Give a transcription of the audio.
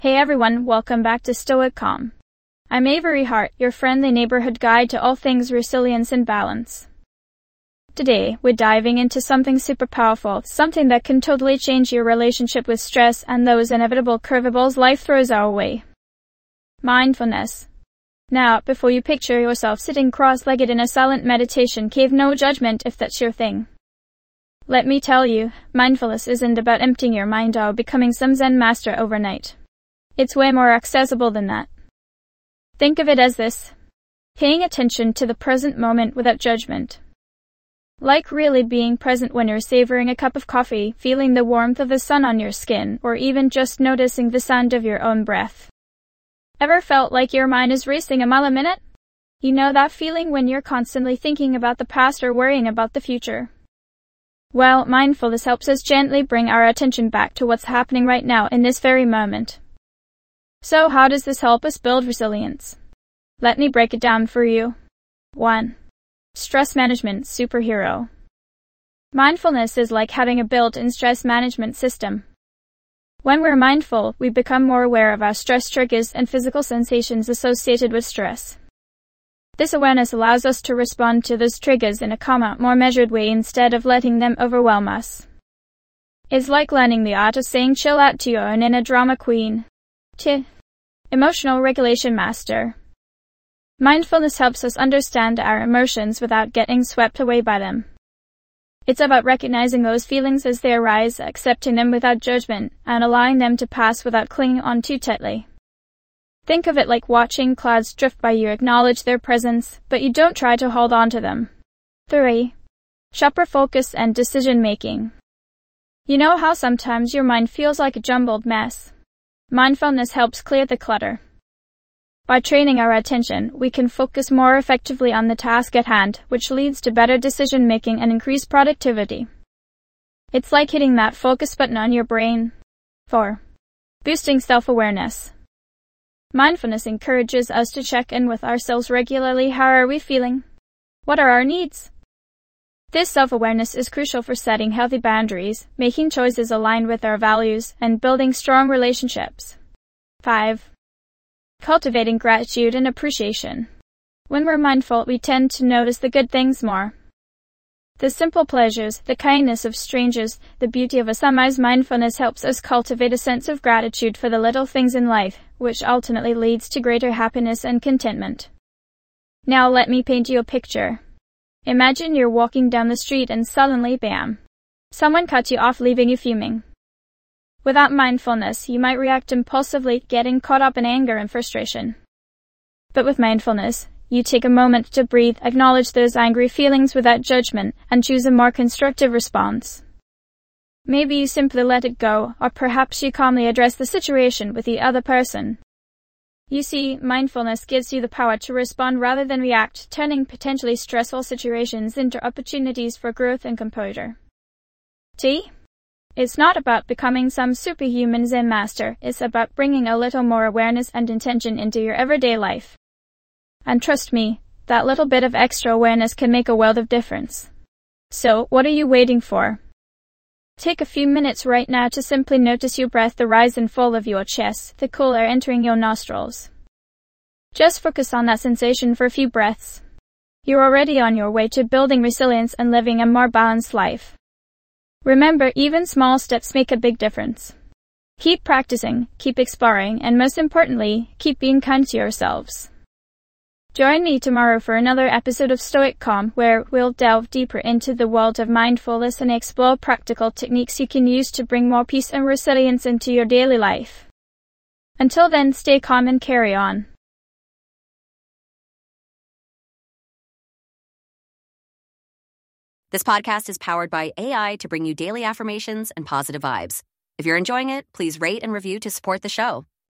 Hey everyone, welcome back to Stoic Calm. I'm Avery Hart, your friendly neighborhood guide to all things resilience and balance. Today, we're diving into something super powerful, something that can totally change your relationship with stress and those inevitable curveballs life throws our way. Mindfulness. Now, before you picture yourself sitting cross-legged in a silent meditation cave, no judgment if that's your thing. Let me tell you, mindfulness isn't about emptying your mind or becoming some Zen master overnight. It's way more accessible than that. Think of it as this: paying attention to the present moment without judgment. Like really being present when you're savoring a cup of coffee, feeling the warmth of the sun on your skin, or even just noticing the sound of your own breath. Ever felt like your mind is racing a mile a minute? You know that feeling when you're constantly thinking about the past or worrying about the future? Well, mindfulness helps us gently bring our attention back to what's happening right now in this very moment. So how does this help us build resilience? Let me break it down for you. 1. Stress management superhero. Mindfulness is like having a built-in stress management system. When we're mindful, we become more aware of our stress triggers and physical sensations associated with stress. This awareness allows us to respond to those triggers in a calmer, more measured way instead of letting them overwhelm us. It's like learning the art of saying chill out to your own inner drama queen. 2. Emotional regulation master. Mindfulness helps us understand our emotions without getting swept away by them. It's about recognizing those feelings as they arise, accepting them without judgment, and allowing them to pass without clinging on too tightly. Think of it like watching clouds drift by. You acknowledge their presence, but you don't try to hold on to them. 3. Sharper focus and decision making. You know how sometimes your mind feels like a jumbled mess? Mindfulness helps clear the clutter. By training our attention, we can focus more effectively on the task at hand, which leads to better decision making and increased productivity. It's like hitting that focus button on your brain. 4. Boosting self-awareness. Mindfulness encourages us to check in with ourselves regularly. How are we feeling? What are our needs? This self-awareness is crucial for setting healthy boundaries, making choices aligned with our values, and building strong relationships. 5. Cultivating gratitude and appreciation. When we're mindful, we tend to notice the good things more. The simple pleasures, the kindness of strangers, the beauty of a sunrise. Mindfulness helps us cultivate a sense of gratitude for the little things in life, which ultimately leads to greater happiness and contentment. Now let me paint you a picture. Imagine you're walking down the street and suddenly, bam! Someone cuts you off, leaving you fuming. Without mindfulness, you might react impulsively, getting caught up in anger and frustration. But with mindfulness, you take a moment to breathe, acknowledge those angry feelings without judgment, and choose a more constructive response. Maybe you simply let it go, or perhaps you calmly address the situation with the other person. You see, mindfulness gives you the power to respond rather than react, turning potentially stressful situations into opportunities for growth and composure. It's not about becoming some superhuman Zen master, it's about bringing a little more awareness and intention into your everyday life. And trust me, that little bit of extra awareness can make a world of difference. So, what are you waiting for? Take a few minutes right now to simply notice your breath, the rise and fall of your chest, the cool air entering your nostrils. Just focus on that sensation for a few breaths. You're already on your way to building resilience and living a more balanced life. Remember, even small steps make a big difference. Keep practicing, keep exploring, and most importantly, keep being kind to yourselves. Join me tomorrow for another episode of Stoic Calm, where we'll delve deeper into the world of mindfulness and explore practical techniques you can use to bring more peace and resilience into your daily life. Until then, stay calm and carry on. This podcast is powered by AI to bring you daily affirmations and positive vibes. If you're enjoying it, please rate and review to support the show.